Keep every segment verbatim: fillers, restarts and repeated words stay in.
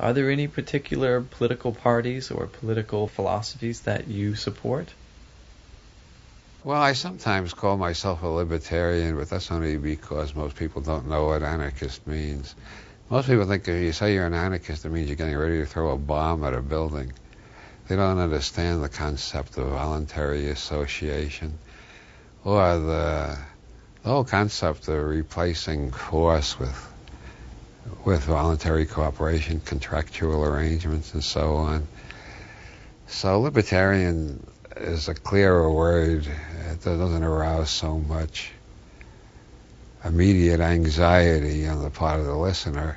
Are there any particular political parties or political philosophies that you support? Well, I sometimes call myself a libertarian, but that's only because most people don't know what anarchist means. Most people think if you say you're an anarchist, it means you're getting ready to throw a bomb at a building. They don't understand the concept of voluntary association or the, the whole concept of replacing force with with voluntary cooperation, contractual arrangements, and so on. So libertarian is a clearer word. It doesn't arouse so much immediate anxiety on the part of the listener.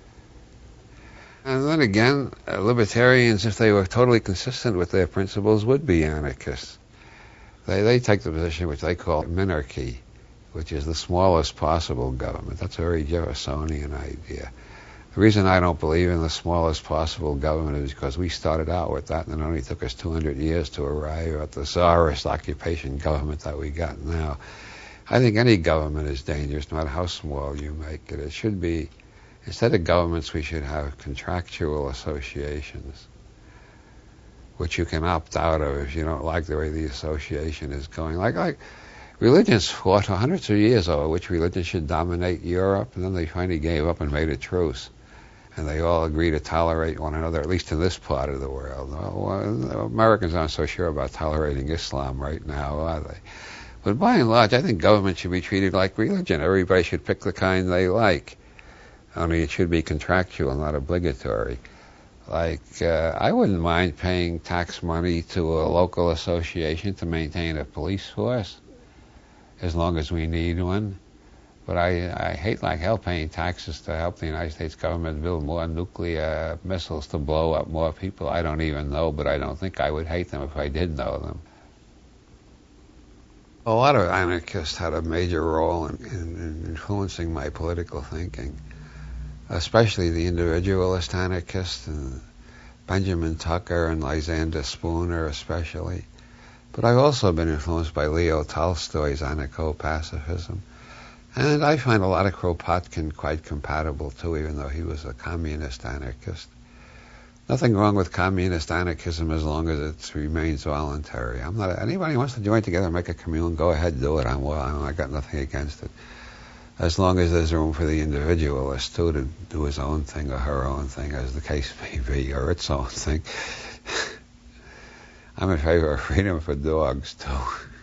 And then again, uh, libertarians, if they were totally consistent with their principles, would be anarchists. They, they take the position which they call minarchy, which is the smallest possible government. That's a very Jeffersonian idea. The reason I don't believe in the smallest possible government is because we started out with that, and it only took us two hundred years to arrive at the czarist occupation government that we got now. I think any government is dangerous, no matter how small you make it. It should be, instead of governments, we should have contractual associations, which you can opt out of if you don't like the way the association is going. Like, like religions fought for hundreds of years over which religion should dominate Europe, and then they finally gave up and made a truce. And they all agree to tolerate one another, at least in this part of the world. Well, Americans aren't so sure about tolerating Islam right now, are they? But by and large, I think government should be treated like religion. Everybody should pick the kind they like. Only it should be contractual, not obligatory. Like, uh, I wouldn't mind paying tax money to a local association to maintain a police force, as long as we need one. But I, I hate like hell paying taxes to help the United States government build more nuclear missiles to blow up more people I don't even know, but I don't think I would hate them if I did know them. A lot of anarchists had a major role in, in, in influencing my political thinking, especially the individualist anarchists, and Benjamin Tucker and Lysander Spooner especially. But I've also been influenced by Leo Tolstoy's anarcho-pacifism. And I find a lot of Kropotkin quite compatible too, even though he was a communist anarchist. Nothing wrong with communist anarchism as long as it remains voluntary. I'm not, anybody who wants to join together and make a commune, go ahead, do it. I'm, well, I got nothing against it. As long as there's room for the individualist too to do his own thing or her own thing, as the case may be, or its own thing. I'm in favor of freedom for dogs too.